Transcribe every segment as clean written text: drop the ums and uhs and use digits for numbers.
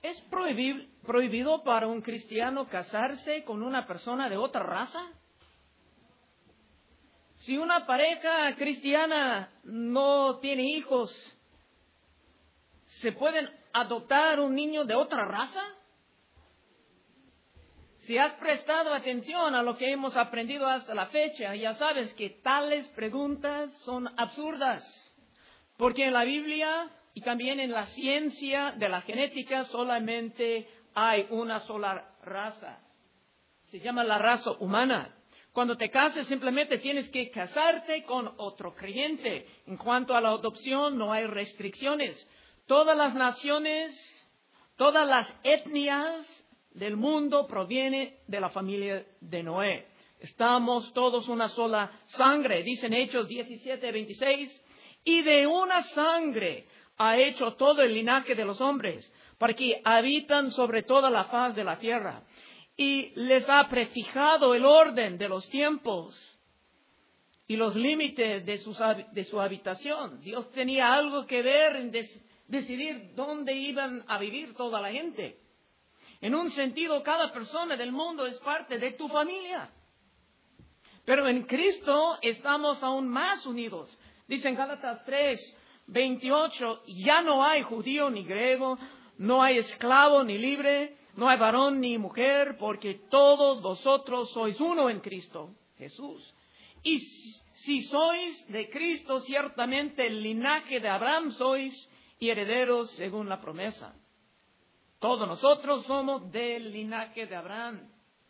¿Es prohibido para un cristiano casarse con una persona de otra raza? Si una pareja cristiana no tiene hijos, ¿se pueden adoptar un niño de otra raza? Si has prestado atención a lo que hemos aprendido hasta la fecha, ya sabes que tales preguntas son absurdas, porque en la Biblia y también en la ciencia de la genética solamente hay una sola raza. Se llama la raza humana. Cuando te cases simplemente tienes que casarte con otro creyente. En cuanto a la adopción no hay restricciones. Todas las naciones, todas las etnias del mundo provienen de la familia de Noé. Estamos todos una sola sangre, dicen Hechos 17:26. Y de una sangre ha hecho todo el linaje de los hombres, para que habitan sobre toda la faz de la tierra. Y les ha prefijado el orden de los tiempos y los límites de su habitación. Dios tenía algo que ver en decidir dónde iban a vivir toda la gente. En un sentido, cada persona del mundo es parte de tu familia. Pero en Cristo estamos aún más unidos. Dice en Gálatas 3:28, ya no hay judío ni griego, no hay esclavo ni libre, no hay varón ni mujer, porque todos vosotros sois uno en Cristo Jesús. Y si sois de Cristo, ciertamente el linaje de Abraham sois y herederos según la promesa. Todos nosotros somos del linaje de Abraham,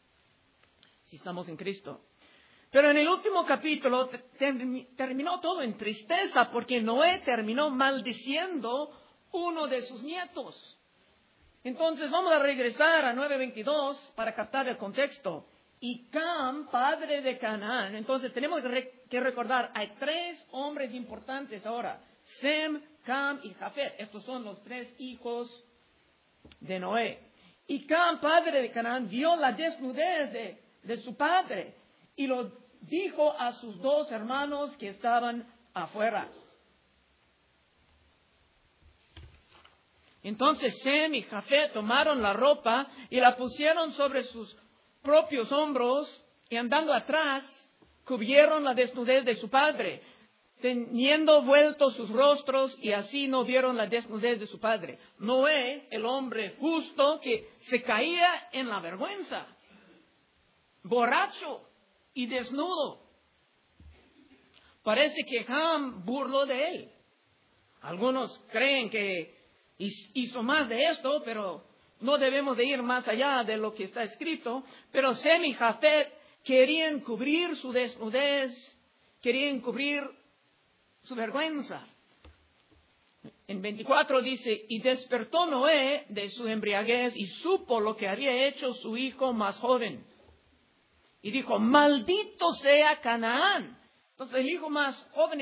si estamos en Cristo. Pero en el último capítulo terminó todo en tristeza, porque Noé terminó maldiciendo uno de sus nietos. Entonces vamos a regresar a 9:22 para captar el contexto. Y Cam, padre de Canaán. Entonces tenemos que recordar, hay tres hombres importantes ahora: Sem, Cam y Jafet. Estos son los tres hijos de Noé. Y Cam, padre de Canaán, vio la desnudez de su padre y lo dijo a sus dos hermanos que estaban afuera. Entonces Sem y Jafet tomaron la ropa y la pusieron sobre sus propios hombros y andando atrás cubrieron la desnudez de su padre, teniendo vueltos sus rostros, y así no vieron la desnudez de su padre. Noé, el hombre justo que se caía en la vergüenza, borracho y desnudo. Parece que Ham burló de él. Algunos creen que hizo más de esto, pero no debemos de ir más allá de lo que está escrito. Pero Sem y Jafet querían cubrir su desnudez, querían cubrir su vergüenza. En 24 dice, y despertó Noé de su embriaguez y supo lo que había hecho su hijo más joven. Y dijo, maldito sea Canaán. Entonces el hijo más joven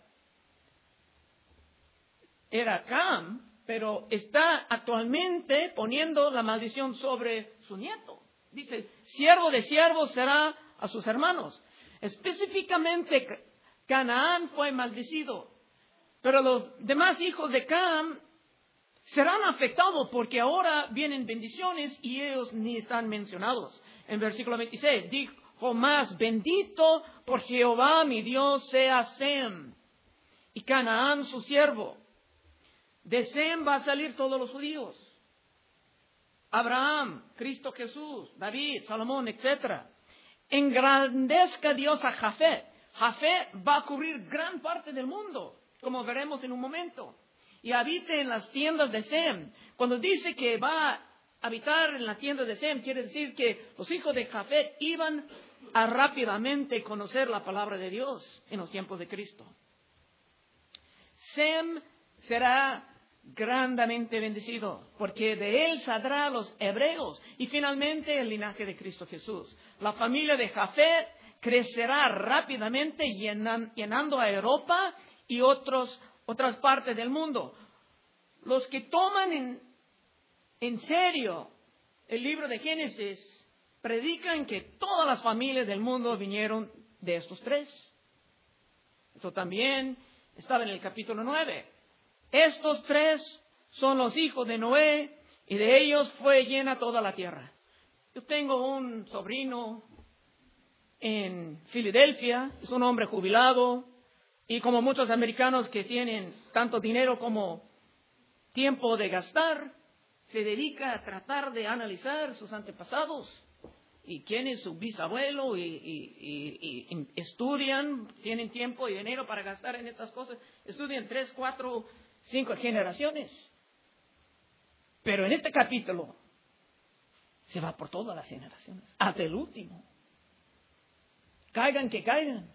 era Cam, pero está actualmente poniendo la maldición sobre su nieto. Dice, siervo de siervos será a sus hermanos. Específicamente Canaán fue maldecido, pero los demás hijos de Cam serán afectados porque ahora vienen bendiciones y ellos ni están mencionados. En versículo 26 dijo más, bendito por Jehová mi Dios sea Sem y Canaán su siervo. De Sem va a salir todos los judíos. Abraham, Cristo Jesús, David, Salomón, etc. Engrandezca Dios a Jafet. Jafet va a cubrir gran parte del mundo, como veremos en un momento. Y habite en las tiendas de Sem. Cuando dice que va a habitar en las tiendas de Sem, quiere decir que los hijos de Jafet iban a rápidamente conocer la palabra de Dios en los tiempos de Cristo. Sem será grandemente bendecido, porque de él saldrá los hebreos y finalmente el linaje de Cristo Jesús. La familia de Jafet crecerá rápidamente llenando a Europa y otras partes del mundo. Los que toman en serio el libro de Génesis predican que todas las familias del mundo vinieron de estos tres. Esto también estaba en el capítulo 9. Estos tres son los hijos de Noé y de ellos fue llena toda la tierra. Yo tengo un sobrino en Filadelfia, es un hombre jubilado, y como muchos americanos que tienen tanto dinero como tiempo de gastar, se dedica a tratar de analizar sus antepasados y quién es su bisabuelo y estudian, tienen tiempo y dinero para gastar en estas cosas, estudian 3, 4, 5 generaciones. Pero en este capítulo se va por todas las generaciones, hasta el último. Caigan que caigan.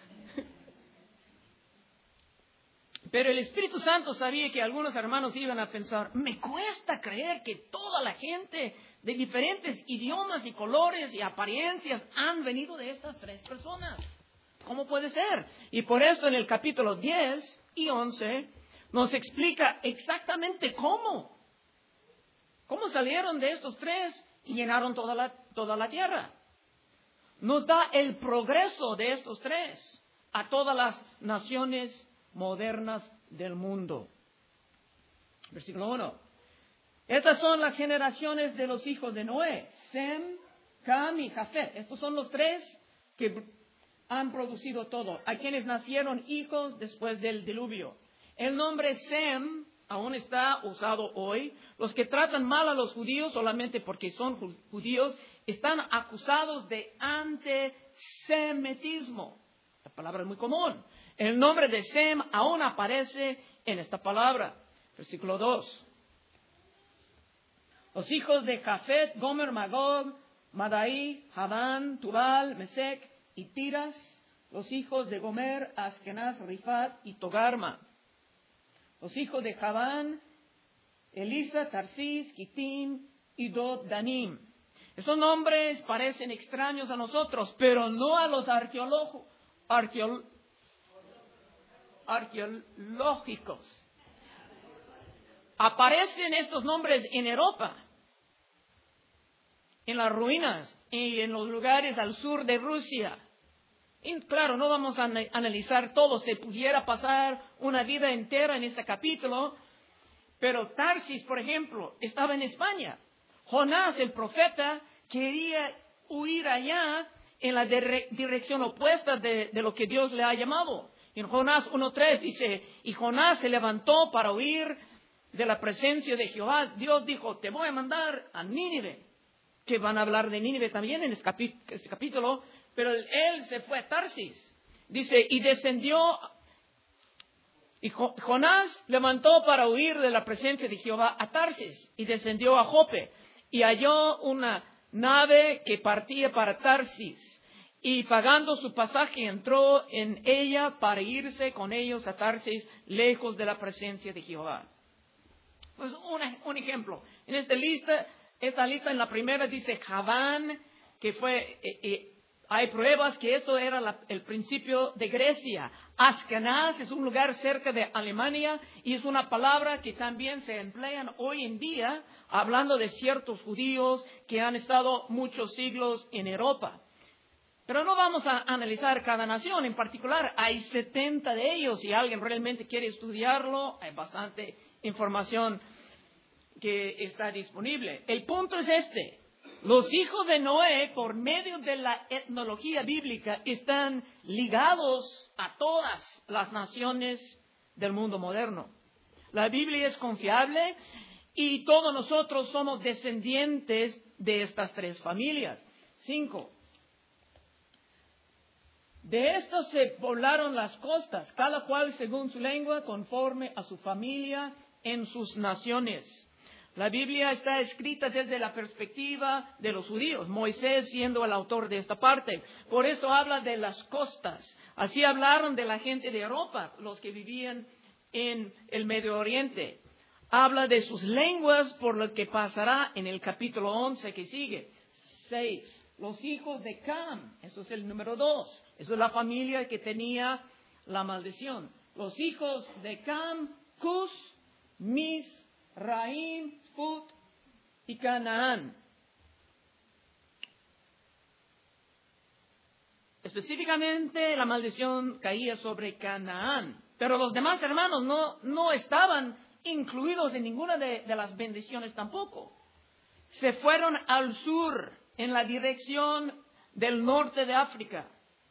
Pero el Espíritu Santo sabía que algunos hermanos iban a pensar, me cuesta creer que toda la gente de diferentes idiomas y colores y apariencias han venido de estas 3 personas. ¿Cómo puede ser? Y por eso en el capítulo 10 y 11 nos explica exactamente cómo. ¿Cómo salieron de estos 3 y llenaron toda la tierra? Nos da el progreso de estos 3 a todas las naciones modernas del mundo. Versículo 1. Estas son las generaciones de los hijos de Noé, Sem, Cam y Jafet. Estos son los 3 que han producido todo, a quienes nacieron hijos después del diluvio. El nombre Sem aún está usado hoy. Los que tratan mal a los judíos solamente porque son judíos están acusados de antisemitismo. La palabra es muy común. El nombre de Sem aún aparece en esta palabra. Versículo 2. Los hijos de Jafet, Gomer, Magog, Madai, Javán, Tubal, Mesec y Tiras. Los hijos de Gomer, Askenaz, Rifat y Togarma. Los hijos de Javán, Elisa, Tarsis, Kitim y Dod Danim. Esos nombres parecen extraños a nosotros, pero no a los arqueológicos. Aparecen estos nombres en Europa, en las ruinas y en los lugares al sur de Rusia. Y claro, no vamos a analizar todo, se pudiera pasar una vida entera en este capítulo, pero Tarsis, por ejemplo, estaba en España. Jonás, el profeta, quería huir allá en la dirección opuesta de lo que Dios le ha llamado. En Jonás 1:3 dice, y Jonás se levantó para huir de la presencia de Jehová. Dios dijo, te voy a mandar a Nínive, que van a hablar de Nínive también en este capítulo, pero él se fue a Tarsis. Dice, y descendió, y Jonás levantó para huir de la presencia de Jehová a Tarsis, y descendió a Jope, y halló una nave que partía para Tarsis, y pagando su pasaje entró en ella para irse con ellos a Tarsis, lejos de la presencia de Jehová. Pues un ejemplo, en esta lista en la primera dice Javán, que fue... hay pruebas que esto era el principio de Grecia. Askenaz es un lugar cerca de Alemania y es una palabra que también se emplea hoy en día hablando de ciertos judíos que han estado muchos siglos en Europa. Pero no vamos a analizar cada nación en particular. Hay 70 de ellos. Si alguien realmente quiere estudiarlo, hay bastante información que está disponible. El punto es este. Los hijos de Noé, por medio de la etnología bíblica, están ligados a todas las naciones del mundo moderno. La Biblia es confiable y todos nosotros somos descendientes de estas 3 familias. 5. De estos se poblaron las costas, cada cual según su lengua, conforme a su familia en sus naciones. La Biblia está escrita desde la perspectiva de los judíos, Moisés siendo el autor de esta parte. Por eso habla de las costas. Así hablaron de la gente de Europa, los que vivían en el Medio Oriente. Habla de sus lenguas, por lo que pasará en el capítulo 11 que sigue. 6. Los hijos de Cam, eso es el número 2. Eso es la familia que tenía la maldición. Los hijos de Cam, Cus, Misraim, Put y Canaán. Específicamente la maldición caía sobre Canaán. Pero los demás hermanos no estaban incluidos en ninguna de las bendiciones tampoco. Se fueron al sur, en la dirección del norte de África.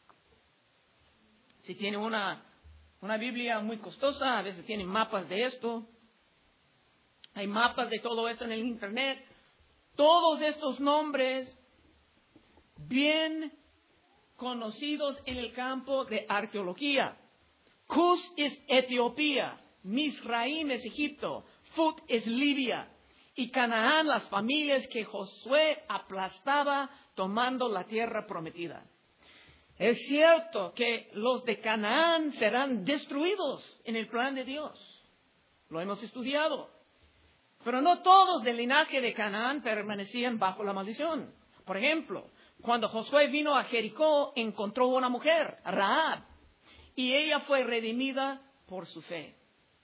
Si tiene una Biblia muy costosa, a veces tienen mapas de esto. Hay mapas de todo esto en el Internet. Todos estos nombres bien conocidos en el campo de arqueología. Cus es Etiopía, Misraim es Egipto, Fut es Libia, y Canaán las familias que Josué aplastaba tomando la tierra prometida. Es cierto que los de Canaán serán destruidos en el plan de Dios. Lo hemos estudiado. Pero no todos del linaje de Canaán permanecían bajo la maldición. Por ejemplo, cuando Josué vino a Jericó, encontró una mujer, Rahab, y ella fue redimida por su fe.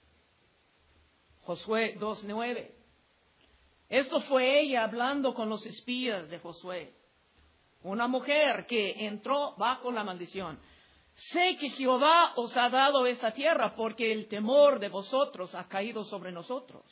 Josué 2:9. Esto fue ella hablando con los espías de Josué. Una mujer que entró bajo la maldición. Sé que Jehová os ha dado esta tierra porque el temor de vosotros ha caído sobre nosotros.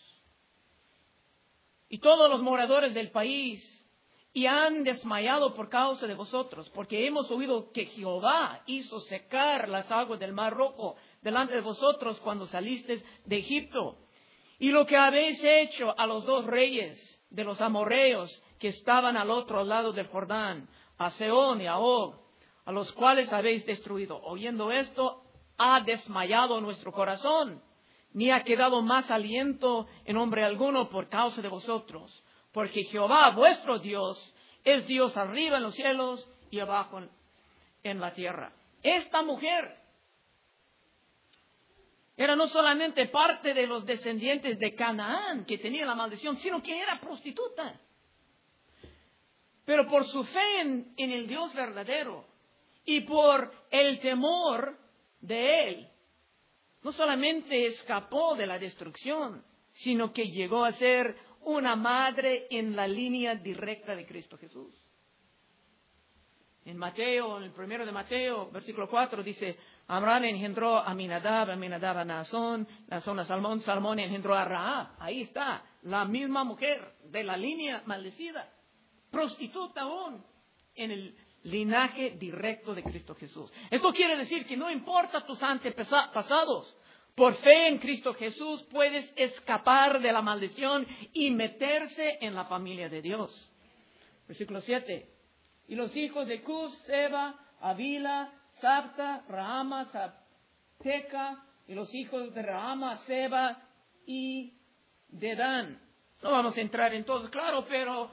Y todos los moradores del país y han desmayado por causa de vosotros, porque hemos oído que Jehová hizo secar las aguas del Mar Rojo delante de vosotros cuando salisteis de Egipto. Y lo que habéis hecho a los 2 reyes de los amorreos que estaban al otro lado del Jordán, a Sehón y a Og, a los cuales habéis destruido. Oyendo esto, ha desmayado nuestro corazón, ni ha quedado más aliento en hombre alguno por causa de vosotros. Porque Jehová, vuestro Dios, es Dios arriba en los cielos y abajo en la tierra. Esta mujer era no solamente parte de los descendientes de Canaán que tenía la maldición, sino que era prostituta. Pero por su fe en el Dios verdadero y por el temor de Él, no solamente escapó de la destrucción, sino que llegó a ser una madre en la línea directa de Cristo Jesús. En Mateo, en el 1 de Mateo, versículo 4, dice, Abraham engendró a Aminadab, Aminadab a Naasón, Naasón a Salmón, Salmón engendró a Rahab. Ahí está, la misma mujer de la línea maldecida, prostituta aún, en el linaje directo de Cristo Jesús. Esto quiere decir que no importa tus antepasados, por fe en Cristo Jesús puedes escapar de la maldición y meterse en la familia de Dios. Versículo 7. Y los hijos de Cus, Seba, Avila, Sabta, Rahama, Sabteca, y los hijos de Rahama, Seba y Dedán. No vamos a entrar en todo, claro, pero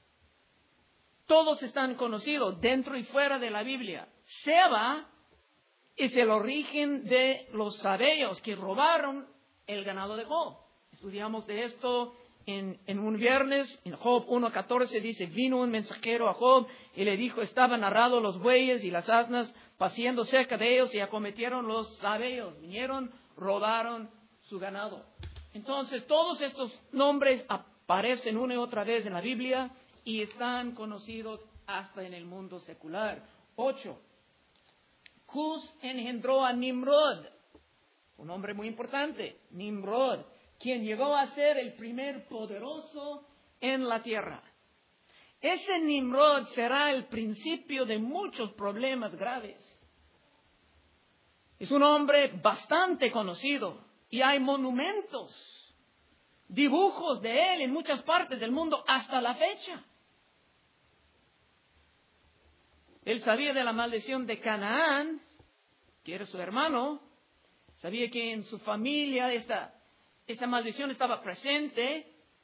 todos están conocidos dentro y fuera de la Biblia. Seba es el origen de los sabeos que robaron el ganado de Job. Estudiamos de esto en un viernes. En Job 1:14 dice, vino un mensajero a Job y le dijo, estaban arrados los bueyes y las asnas paciendo cerca de ellos y acometieron los sabeos. Vinieron, robaron su ganado. Entonces, todos estos nombres aparecen una y otra vez en la Biblia y están conocidos hasta en el mundo secular. 8. Cus engendró a Nimrod, un hombre muy importante, Nimrod, quien llegó a ser el primer poderoso en la tierra. Ese Nimrod será el principio de muchos problemas graves. Es un hombre bastante conocido y hay monumentos, dibujos de él en muchas partes del mundo hasta la fecha. Él sabía de la maldición de Canaán, que era su hermano. Sabía que en su familia esa maldición estaba presente.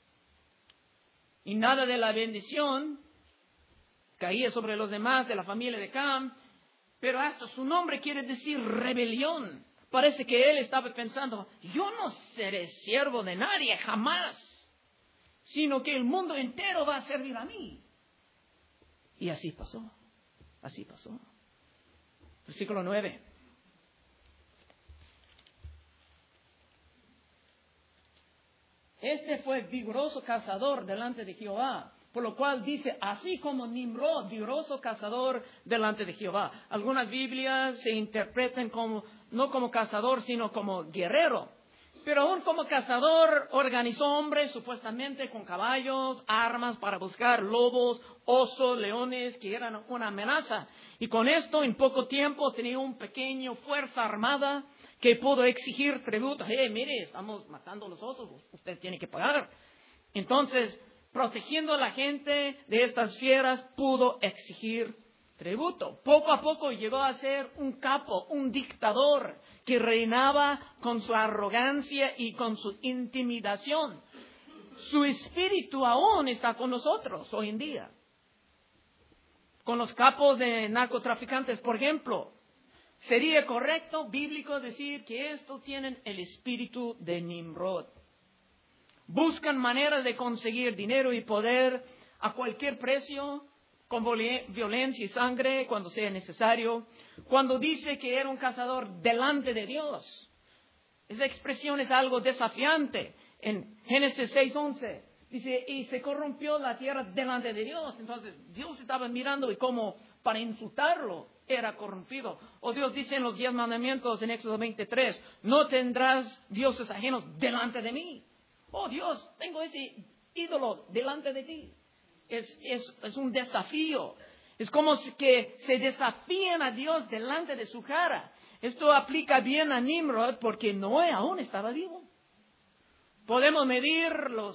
Y nada de la bendición caía sobre los demás de la familia de Cam. Pero hasta su nombre quiere decir rebelión. Parece que él estaba pensando, yo no seré siervo de nadie jamás, sino que el mundo entero va a servir a mí. Y así pasó. Así pasó. Versículo 9. Este fue vigoroso cazador delante de Jehová, por lo cual dice, así como Nimrod, vigoroso cazador delante de Jehová. Algunas Biblias se interpretan como, no como cazador, sino como guerrero. Pero aún como cazador organizó hombres supuestamente con caballos, armas para buscar lobos, osos, leones que eran una amenaza. Y con esto en poco tiempo tenía una pequeña fuerza armada que pudo exigir tributo. Mire, estamos matando a los osos, usted tiene que pagar. Entonces, protegiendo a la gente de estas fieras, pudo exigir tributo. Poco a poco llegó a ser un capo, un dictador que reinaba con su arrogancia y con su intimidación. Su espíritu aún está con nosotros hoy en día. Con los capos de narcotraficantes, por ejemplo, sería correcto, bíblico, decir que estos tienen el espíritu de Nimrod. Buscan maneras de conseguir dinero y poder a cualquier precio, con violencia y sangre cuando sea necesario. Cuando dice que era un cazador delante de Dios, esa expresión es algo desafiante. En Génesis 6:11 dice, y se corrompió la tierra delante de Dios. Entonces Dios estaba mirando y como para insultarlo era corrompido. O Dios dice en los 10 mandamientos en Éxodo 23, no tendrás dioses ajenos delante de mí. Oh Dios, tengo ese ídolo delante de ti. Es un desafío. Es como que se desafían a Dios delante de su cara. Esto aplica bien a Nimrod porque Noé aún estaba vivo. Podemos medir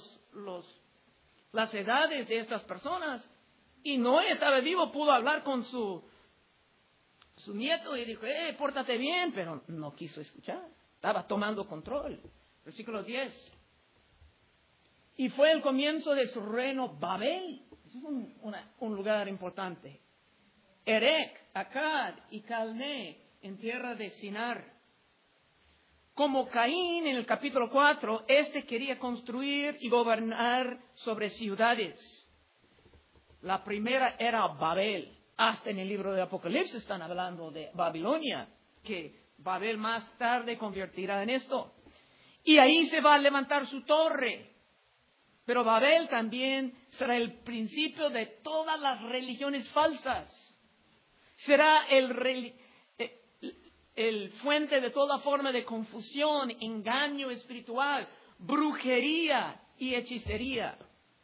las edades de estas personas. Y Noé estaba vivo, pudo hablar con su nieto y dijo, pórtate bien, pero no quiso escuchar. Estaba tomando control. Versículo 10. Y fue el comienzo de su reino Babel. Eso es un lugar importante. Erech, Akkad y Calné en tierra de Sinar. Como Caín en el capítulo 4, quería construir y gobernar sobre ciudades. La primera era Babel. Hasta en el libro de Apocalipsis están hablando de Babilonia, que Babel más tarde convertirá en esto. Y ahí se va a levantar su torre. Pero Babel también será el principio de todas las religiones falsas. Será el fuente de toda forma de confusión, engaño espiritual, brujería y hechicería.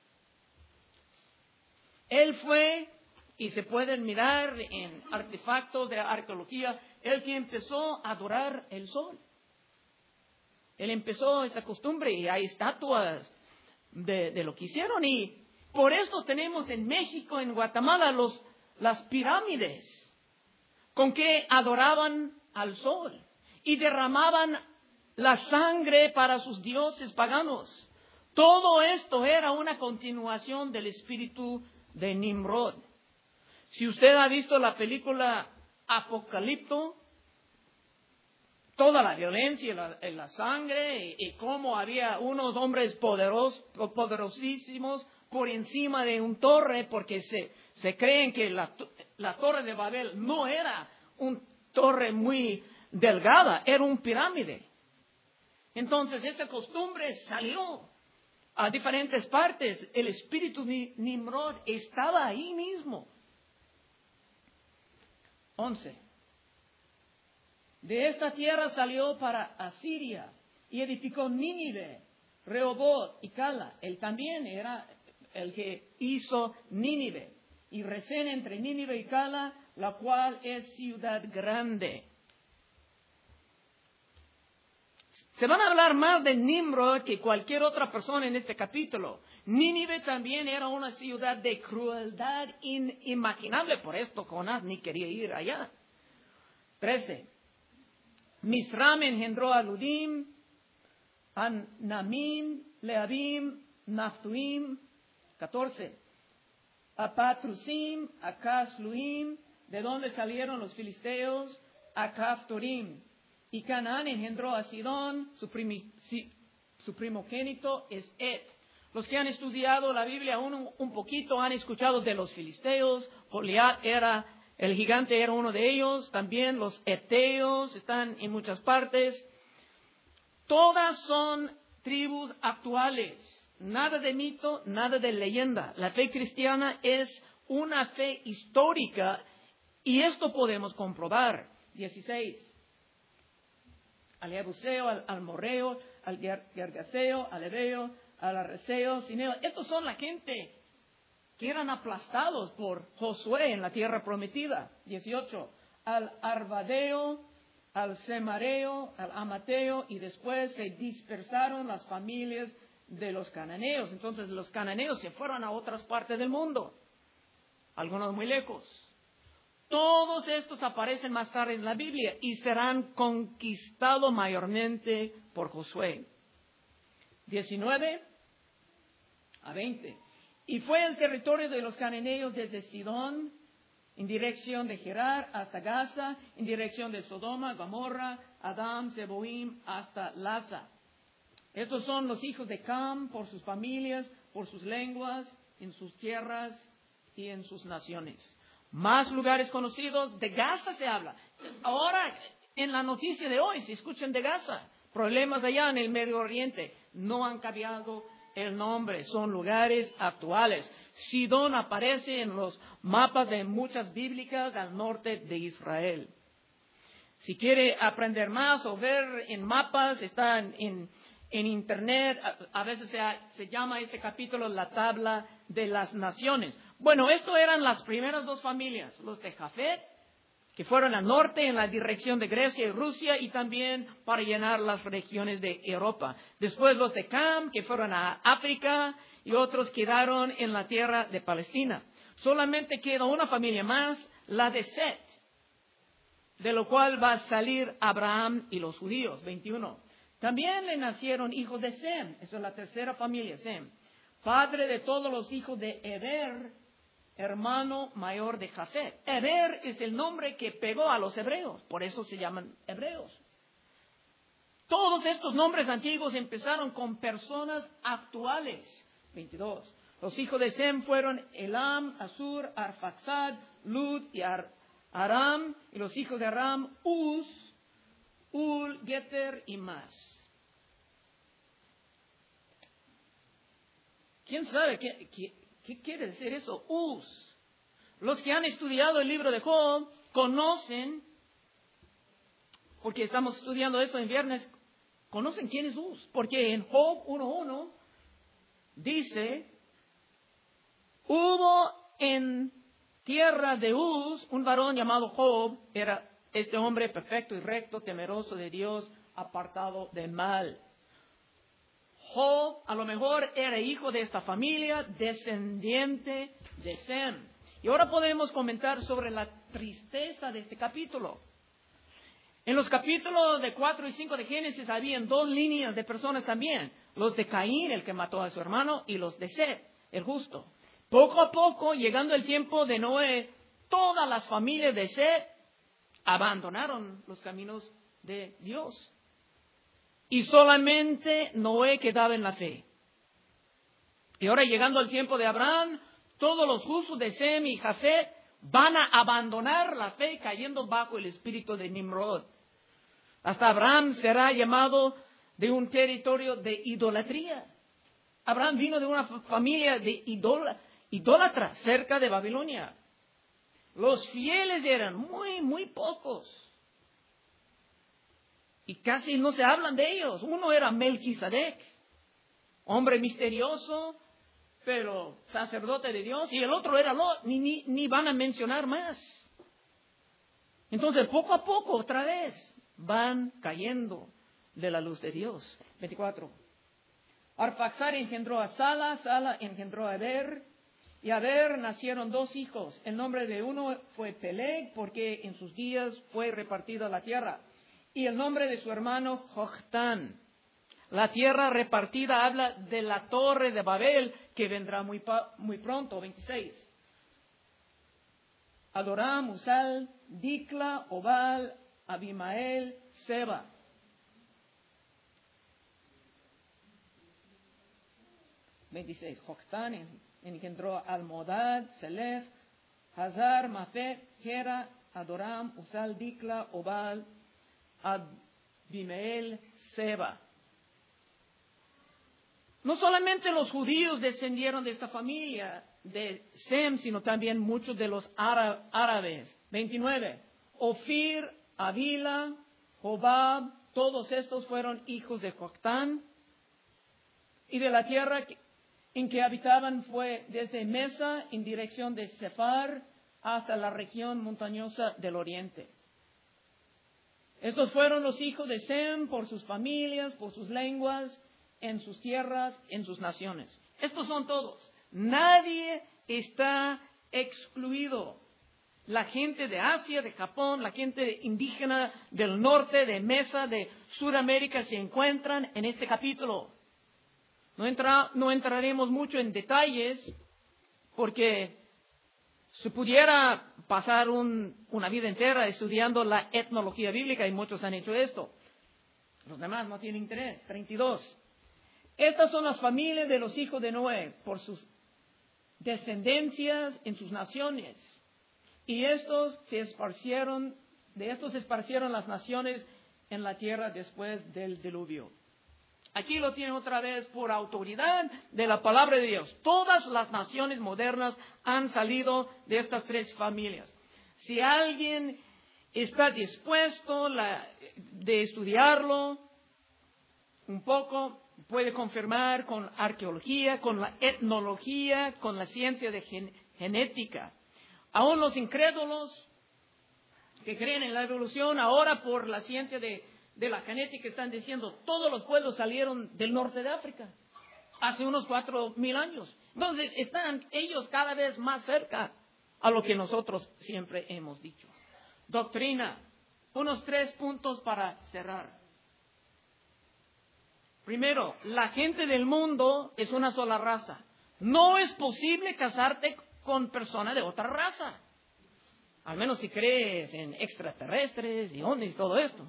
Él fue, y se pueden mirar en artefactos de arqueología, el que empezó a adorar el sol. Él empezó esa costumbre y hay estatuas de lo que hicieron. Y por eso tenemos en México, en Guatemala, las pirámides con que adoraban al sol y derramaban la sangre para sus dioses paganos. Todo esto era una continuación del espíritu de Nimrod. Si usted ha visto la película Apocalipto, toda la violencia y la sangre y cómo había unos hombres poderosísimos por encima de un torre, porque se creen que la torre de Babel no era una torre muy delgada, era un pirámide. Entonces esta costumbre salió a diferentes partes. El espíritu de Nimrod estaba ahí mismo. 11. De esta tierra salió para Asiria y edificó Nínive, Rehoboth y Cala. Él también era el que hizo Nínive. Y Resén entre Nínive y Cala, la cual es ciudad grande. Se van a hablar más de Nimrod que cualquier otra persona en este capítulo. Nínive también era una ciudad de crueldad inimaginable. Por esto Jonás ni quería ir allá. 13. Misram engendró a Ludim, a Namim, Leabim, Naftuim. 14. A Patrusim, a Casluim, de donde salieron los filisteos, a Caftorim. Y Canaán engendró a Sidón, su primogénito es Et. Los que han estudiado la Biblia un poquito han escuchado de los filisteos. Goliat el gigante era uno de ellos. También los eteos están en muchas partes. Todas son tribus actuales. Nada de mito, nada de leyenda. La fe cristiana es una fe histórica y esto podemos comprobar. 16. al Jebuseo, al Morreo, al Gergaseo, al Ebeo, al Arreseo, Sineo. Estos son la gente que eran aplastados por Josué en la tierra prometida. 18. Al Arvadeo, al Semareo, al Amateo, y después se dispersaron las familias de los cananeos. Entonces los cananeos se fueron a otras partes del mundo, algunos muy lejos. Todos estos aparecen más tarde en la Biblia y serán conquistados mayormente por Josué. 19 a 20. Y fue el territorio de los cananeos desde Sidón, en dirección de Gerar, hasta Gaza, en dirección de Sodoma, Gomorra, Adám, Zeboim, hasta Laza. Estos son los hijos de Cam, por sus familias, por sus lenguas, en sus tierras y en sus naciones. Más lugares conocidos, de Gaza se habla. Ahora, en la noticia de hoy, se escuchan de Gaza. Problemas allá en el Medio Oriente. No han cambiado el nombre, son lugares actuales. Sidón aparece en los mapas de muchas bíblicas al norte de Israel. Si quiere aprender más o ver en mapas, está en internet. A veces se llama este capítulo la tabla de las naciones. Bueno, esto eran las primeras dos familias, los de Jafet, que fueron al norte en la dirección de Grecia y Rusia, y también para llenar las regiones de Europa. Después los de Cam, que fueron a África, y otros quedaron en la tierra de Palestina. Solamente queda una familia más, la de Set, de lo cual va a salir Abraham y los judíos. 21. También le nacieron hijos de Sem, esa es la tercera familia, Sem, padre de todos los hijos de Eber, hermano mayor de Jafet. Eber es el nombre que pegó a los hebreos, por eso se llaman hebreos. Todos estos nombres antiguos empezaron con personas actuales. 22. Los hijos de Sem fueron Elam, Asur, Arfaxad, Lud y Aram, y los hijos de Aram, Uz, Ul, Geter y más. ¿Quién sabe qué quiere decir eso? Uz. Los que han estudiado el libro de Job conocen, porque estamos estudiando esto en viernes, conocen quién es Uz. Porque en Job 1:1 dice, hubo en tierra de Uz un varón llamado Job, era este hombre perfecto y recto, temeroso de Dios, apartado del mal. Job a lo mejor era hijo de esta familia, descendiente de Sem. Y ahora podemos comentar sobre la tristeza de este capítulo. En los capítulos de 4 y 5 de Génesis habían dos líneas de personas también. Los de Caín, el que mató a su hermano, y los de Set, el justo. Poco a poco, llegando el tiempo de Noé, todas las familias de Set abandonaron los caminos de Dios. Y solamente Noé quedaba en la fe. Y ahora, llegando al tiempo de Abraham, todos los justos de Sem y Jafet van a abandonar la fe, cayendo bajo el espíritu de Nimrod. Hasta Abraham será llamado de un territorio de idolatría. Abraham vino de una familia de idólatras cerca de Babilonia. Los fieles eran muy pocos. Y casi no se hablan de ellos. Uno era Melquisedec, hombre misterioso, pero sacerdote de Dios. Y el otro era Lot, ni van a mencionar más. Entonces, poco a poco, otra vez, van cayendo de la luz de Dios. 24. Arfaxad engendró a Sala, Sala engendró a Eber, y a Eber nacieron dos hijos. El nombre de uno fue Peleg, porque en sus días fue repartida la tierra. Y el nombre de su hermano, Joctán. La tierra repartida habla de la torre de Babel, que vendrá muy pronto. 26. Adoram, Usal, Dikla, Obal, Abimael, Seba. Joctán engendró a Almodad, Selef, Hazar, Mafet, Gera, Adoram, Usal, Dikla, Obal, Abimael, Seba. No solamente los judíos descendieron de esta familia de Sem, sino también muchos de los árabes. 29. Ofir, Avila, Jobab, todos estos fueron hijos de Joctán. Y de la tierra en que habitaban fue desde Mesa en dirección de Sefar hasta la región montañosa del oriente. Estos fueron los hijos de Sem por sus familias, por sus lenguas, en sus tierras, en sus naciones. Estos son todos. Nadie está excluido. La gente de Asia, de Japón, la gente indígena del norte, de Mesa, de Sudamérica se encuentran en este capítulo. No entraremos mucho en detalles porque se pudiera pasar una vida entera estudiando la etnología bíblica y muchos han hecho esto. Los demás no tienen interés. 32. Estas son las familias de los hijos de Noé por sus descendencias en sus naciones. Y de estos se esparcieron las naciones en la tierra después del diluvio. Aquí lo tienen otra vez por autoridad de la palabra de Dios. Todas las naciones modernas han salido de estas tres familias. Si alguien está dispuesto de estudiarlo un poco, puede confirmar con arqueología, con la etnología, con la ciencia de genética. Aún los incrédulos que creen en la evolución, ahora por la ciencia de la genética están diciendo, todos los pueblos salieron del norte de África hace unos 4,000 años. Entonces están ellos cada vez más cerca a lo que nosotros siempre hemos dicho. Doctrina, unos 3 puntos para cerrar. Primero, la gente del mundo es una sola raza. No es posible casarte con personas de otra raza. Al menos si crees en extraterrestres y ovnis y todo esto.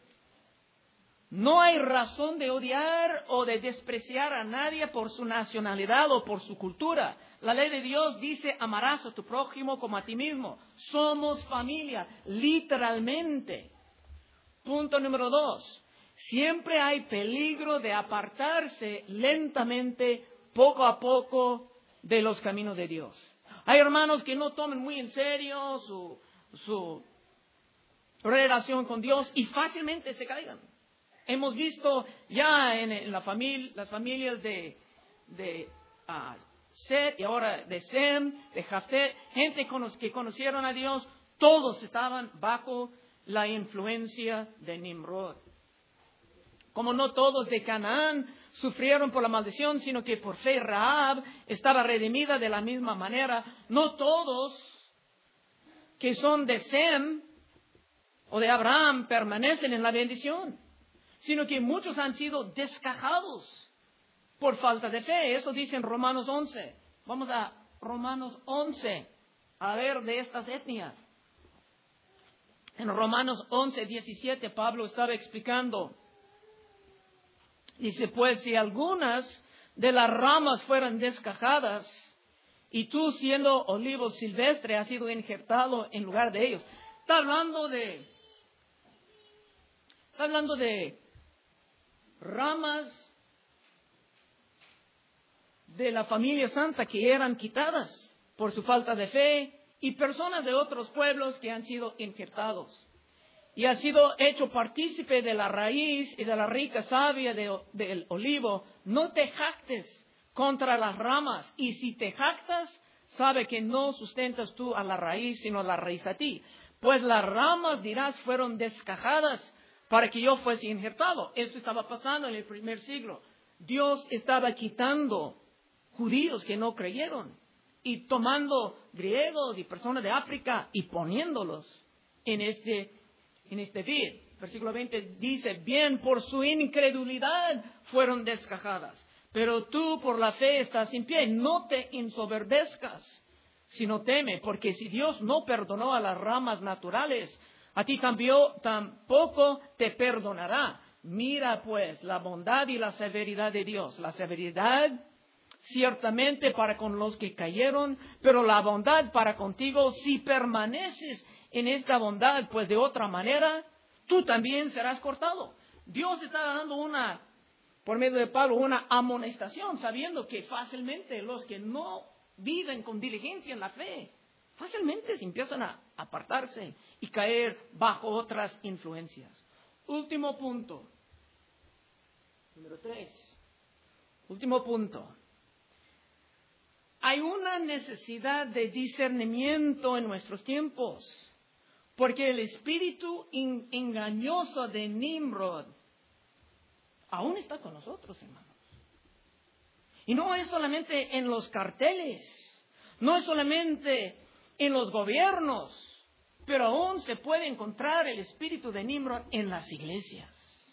No hay razón de odiar o de despreciar a nadie por su nacionalidad o por su cultura. La ley de Dios dice, amarás a tu prójimo como a ti mismo. Somos familia, literalmente. Punto número 2. Siempre hay peligro de apartarse lentamente, poco a poco, de los caminos de Dios. Hay hermanos que no toman muy en serio su relación con Dios y fácilmente se caigan. Hemos visto ya en las familias de Set y ahora de Sem, de Jafet, gente que conocieron a Dios, todos estaban bajo la influencia de Nimrod. Como no todos de Canaán sufrieron por la maldición, sino que por fe Rahab estaba redimida de la misma manera. No todos que son de Sem o de Abraham permanecen en la bendición, sino que muchos han sido descajados por falta de fe. Eso dice en Romanos 11. Vamos a Romanos 11, a ver de estas etnias. En Romanos 11, 17, Pablo estaba explicando. Dice, pues si algunas de las ramas fueran descajadas, y tú siendo olivo silvestre has sido injertado en lugar de ellos. Está hablando de ramas de la familia santa que eran quitadas por su falta de fe y personas de otros pueblos que han sido injertados. Y ha sido hecho partícipe de la raíz y de la rica savia del olivo. No te jactes contra las ramas. Y si te jactas, sabe que no sustentas tú a la raíz, sino la raíz a ti. Pues las ramas, dirás, fueron descajadas para que yo fuese injertado. Esto estaba pasando en el primer siglo. Dios estaba quitando judíos que no creyeron y tomando griegos y personas de África y poniéndolos en este vid. Versículo 20 dice, bien por su incredulidad fueron descajadas, pero tú por la fe estás en pie. No te ensoberbezcas, sino teme, porque si Dios no perdonó a las ramas naturales, a ti tampoco te perdonará. Mira pues la bondad y la severidad de Dios. La severidad ciertamente para con los que cayeron, pero la bondad para contigo si permaneces en esta bondad, pues de otra manera tú también serás cortado. Dios está dando por medio de Pablo, una amonestación, sabiendo que fácilmente los que no viven con diligencia en la fe, fácilmente se empiezan a apartarse y caer bajo otras influencias. Último punto. Número 3. Último punto. Hay una necesidad de discernimiento en nuestros tiempos, porque el espíritu engañoso de Nimrod aún está con nosotros, hermanos. Y no es solamente en los carteles, no es solamente en los gobiernos, pero aún se puede encontrar el espíritu de Nimrod en las iglesias.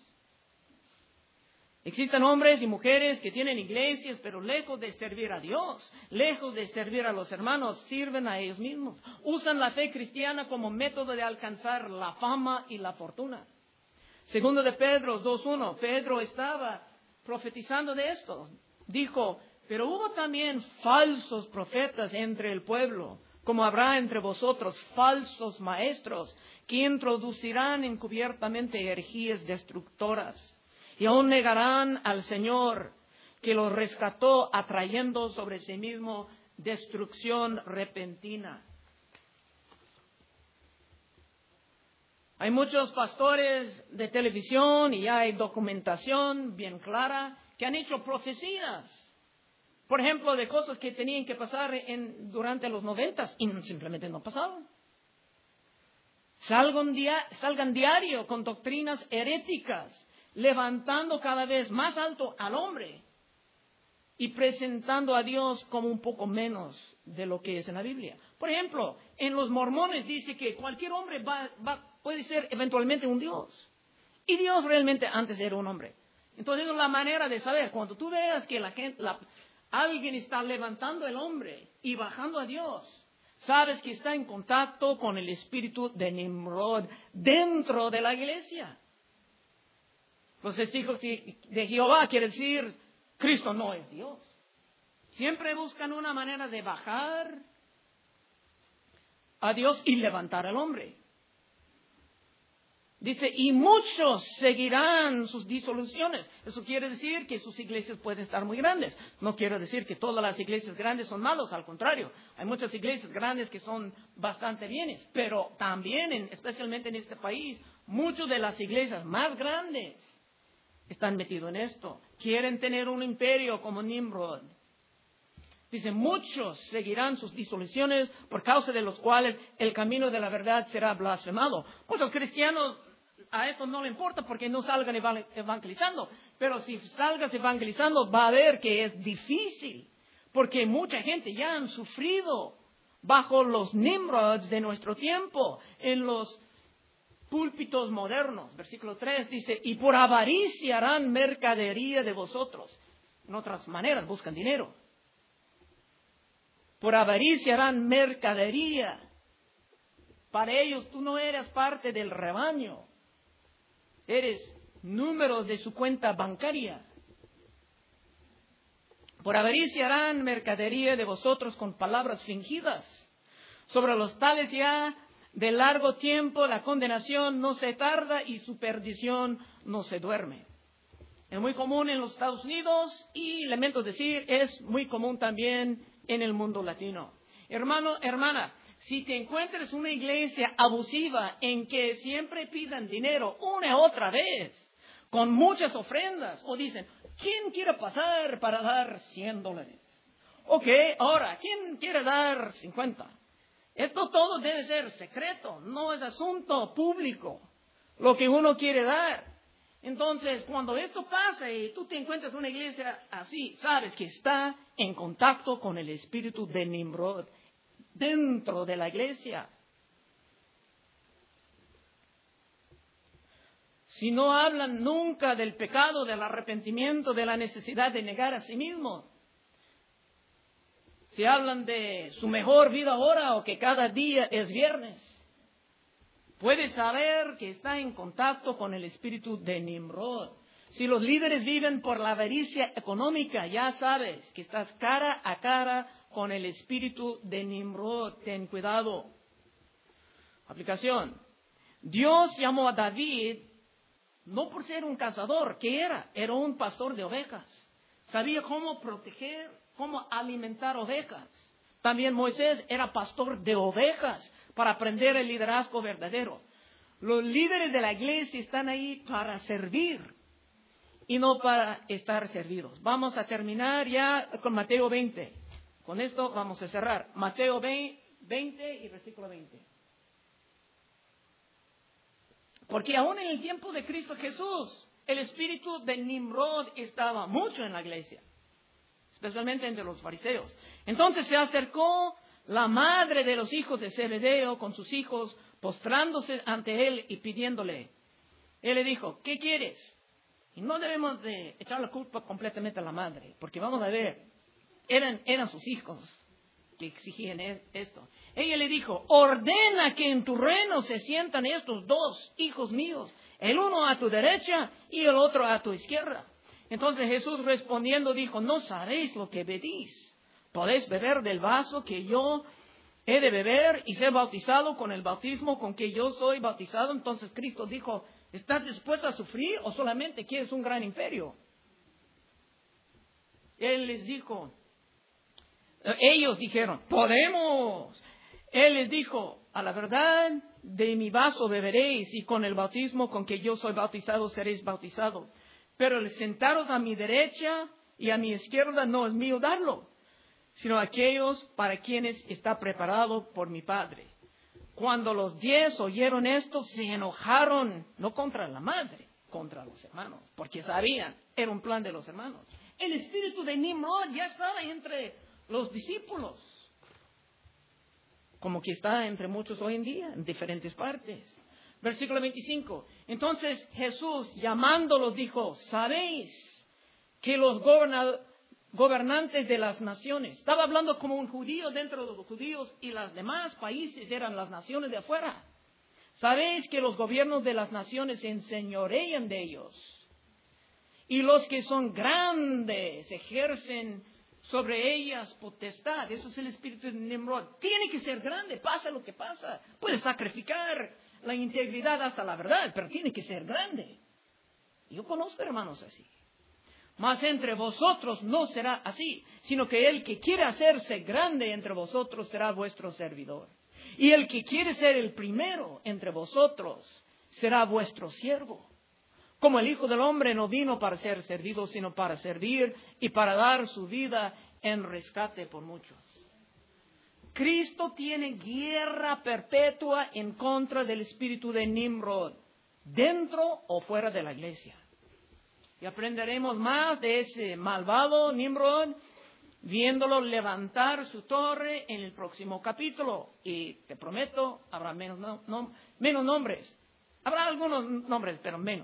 Existen hombres y mujeres que tienen iglesias, pero lejos de servir a Dios, lejos de servir a los hermanos, sirven a ellos mismos. Usan la fe cristiana como método de alcanzar la fama y la fortuna. Segundo de Pedro 2:1, Pedro estaba profetizando de esto. Dijo, pero hubo también falsos profetas entre el pueblo, como habrá entre vosotros falsos maestros, que introducirán encubiertamente herejías destructoras. Y aún negarán al Señor que los rescató, atrayendo sobre sí mismo destrucción repentina. Hay muchos pastores de televisión y hay documentación bien clara que han hecho profecías. Por ejemplo, de cosas que tenían que pasar durante los 90 y simplemente no pasaron. Salgan diario con doctrinas heréticas, levantando cada vez más alto al hombre y presentando a Dios como un poco menos de lo que es en la Biblia. Por ejemplo, en los mormones dice que cualquier hombre puede ser eventualmente un Dios. Y Dios realmente antes era un hombre. Entonces es la manera de saber. Cuando tú veas que alguien está levantando el hombre y bajando a Dios, sabes que está en contacto con el espíritu de Nimrod dentro de la iglesia. Los testigos de Jehová quiere decir, Cristo no es Dios. Siempre buscan una manera de bajar a Dios y levantar al hombre. Dice, y muchos seguirán sus disoluciones. Eso quiere decir que sus iglesias pueden estar muy grandes. No quiero decir que todas las iglesias grandes son malas, al contrario. Hay muchas iglesias grandes que son bastante bienes. Pero también, especialmente en este país, muchas de las iglesias más grandes están metidos en esto. Quieren tener un imperio como Nimrod. Dice, muchos seguirán sus disoluciones por causa de los cuales el camino de la verdad será blasfemado. Muchos cristianos a eso no le importa porque no salgan evangelizando. Pero si salgas evangelizando va a ver que es difícil. Porque mucha gente ya han sufrido bajo los Nimrods de nuestro tiempo en los púlpitos modernos. Versículo 3 dice, y por avaricia harán mercadería de vosotros. En otras maneras buscan dinero. Por avaricia harán mercadería. Para ellos tú no eres parte del rebaño. Eres número de su cuenta bancaria. Por avaricia harán mercadería de vosotros con palabras fingidas. Sobre los tales ya de largo tiempo la condenación no se tarda y su perdición no se duerme. Es muy común en los Estados Unidos y, lamento decir, es muy común también en el mundo latino. Hermano, hermana, si te encuentras una iglesia abusiva en que siempre pidan dinero una y otra vez, con muchas ofrendas, o dicen, ¿quién quiere pasar para dar $100? Ok, ahora, ¿quién quiere dar 50? Esto todo debe ser secreto, no es asunto público, lo que uno quiere dar. Entonces, cuando esto pasa y tú te encuentras en una iglesia así, sabes que está en contacto con el espíritu de Nimrod dentro de la iglesia. Si no hablan nunca del pecado, del arrepentimiento, de la necesidad de negar a sí mismo, si hablan de su mejor vida ahora o que cada día es viernes, puedes saber que está en contacto con el espíritu de Nimrod. Si los líderes viven por la avaricia económica, ya sabes que estás cara a cara con el espíritu de Nimrod. Ten cuidado. Aplicación. Dios llamó a David no por ser un cazador, ¿qué era? Era un pastor de ovejas. Sabía cómo proteger, cómo alimentar ovejas. También Moisés era pastor de ovejas para aprender el liderazgo verdadero. Los líderes de la iglesia están ahí para servir y no para estar servidos. Vamos a terminar ya con Mateo 20. Con esto vamos a cerrar. Mateo 20 y versículo 20. Porque aún en el tiempo de Cristo Jesús, el espíritu de Nimrod estaba mucho en la iglesia, especialmente entre los fariseos. Entonces se acercó la madre de los hijos de Zebedeo con sus hijos, postrándose ante él y pidiéndole. Él le dijo, ¿qué quieres? Y no debemos de echar la culpa completamente a la madre, porque vamos a ver, eran sus hijos que exigían esto. Ella le dijo, ordena que en tu reino se sientan estos dos hijos míos, el uno a tu derecha y el otro a tu izquierda. Entonces Jesús respondiendo dijo, no sabéis lo que pedís. ¿Podéis beber del vaso que yo he de beber y ser bautizado con el bautismo con que yo soy bautizado? Entonces Cristo dijo, ¿estás dispuesto a sufrir o solamente quieres un gran imperio? Él les dijo, ellos dijeron, podemos. Él les dijo, a la verdad, de mi vaso beberéis y con el bautismo con que yo soy bautizado seréis bautizados. Pero el sentaros a mi derecha y a mi izquierda no es mío darlo, sino aquellos para quienes está preparado por mi Padre. Cuando los 10 oyeron esto, se enojaron, no contra la madre, contra los hermanos, porque sabían, era un plan de los hermanos. El espíritu de Nimrod ya estaba entre los discípulos, como que está entre muchos hoy en día, en diferentes partes. Versículo 25. Entonces Jesús, llamándolos, dijo, ¿sabéis que los gobernantes de las naciones, estaba hablando como un judío dentro de los judíos y los demás países eran las naciones de afuera? ¿Sabéis que los gobiernos de las naciones se enseñorean de ellos? Y los que son grandes ejercen sobre ellas potestad. Eso es el espíritu de Nimrod. Tiene que ser grande, pasa lo que pasa. Puede sacrificar la integridad hasta la verdad, pero tiene que ser grande. Yo conozco hermanos así. Mas entre vosotros no será así, sino que el que quiere hacerse grande entre vosotros será vuestro servidor. Y el que quiere ser el primero entre vosotros será vuestro siervo. Como el Hijo del Hombre no vino para ser servido, sino para servir y para dar su vida en rescate por muchos. Cristo tiene guerra perpetua en contra del espíritu de Nimrod, dentro o fuera de la iglesia. Y aprenderemos más de ese malvado Nimrod, viéndolo levantar su torre en el próximo capítulo. Y te prometo, habrá menos nombres. Habrá algunos nombres, pero menos.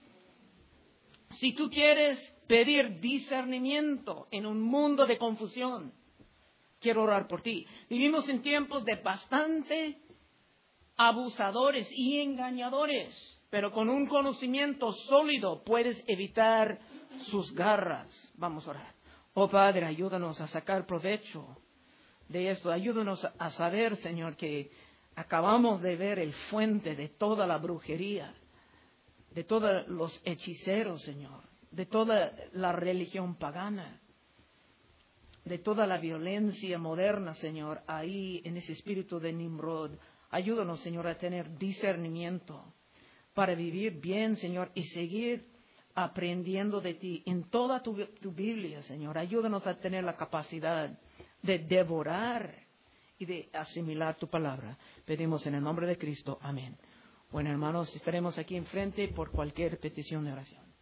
Si tú quieres pedir discernimiento en un mundo de confusión, quiero orar por ti. Vivimos en tiempos de bastante abusadores y engañadores, pero con un conocimiento sólido puedes evitar sus garras. Vamos a orar. Oh Padre, ayúdanos a sacar provecho de esto. Ayúdanos a saber, Señor, que acabamos de ver el fuente de toda la brujería, de todos los hechiceros, Señor, de toda la religión pagana, de toda la violencia moderna, Señor, ahí en ese espíritu de Nimrod. Ayúdanos, Señor, a tener discernimiento para vivir bien, Señor, y seguir aprendiendo de ti en toda tu Biblia, Señor. Ayúdanos a tener la capacidad de devorar y de asimilar tu palabra. Pedimos en el nombre de Cristo. Amén. Bueno, hermanos, estaremos aquí enfrente por cualquier petición de oración.